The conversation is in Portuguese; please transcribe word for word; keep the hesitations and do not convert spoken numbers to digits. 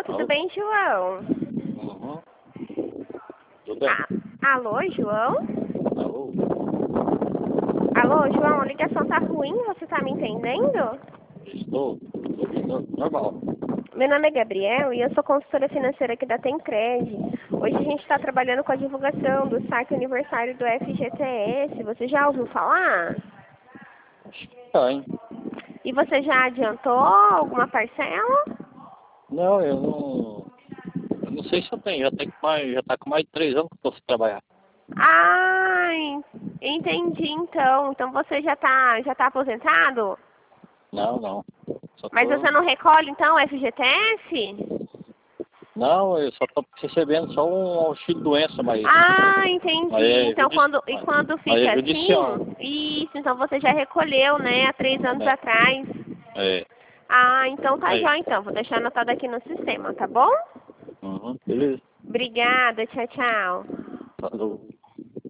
tudo Alô? bem, João? Uhum. Tudo bem? Ah, alô, João? Alô? Alô, João, a ligação tá ruim, você tá me entendendo? Estou. Estou ouvindo normal. Meu nome é Gabriel e eu sou consultora financeira aqui da Tencred. Hoje a gente está trabalhando com a divulgação do saque aniversário do F G T S. Você já ouviu falar? Acho que tá, hein? E você já adiantou alguma parcela? Não, eu não... Eu não sei se eu tenho. Já, tenho mais, já tá com mais de três anos que eu tô sem trabalhar. Ah, entendi então. Então você já tá, já tá aposentado? Não, não. Só Mas tô... você não recolhe então o F G T S? Não, eu só tô recebendo só um auxílio doença, mas... Ah, Mas entendi. é, Então judici... quando e mas, quando mas fica é judicial. assim, isso, então você já recolheu, né, há três anos Né? atrás. É. Ah, então tá Aí. jóia então. Vou deixar anotado aqui no sistema, tá bom? Uhum. Beleza. Obrigada, tchau, tchau. Falou.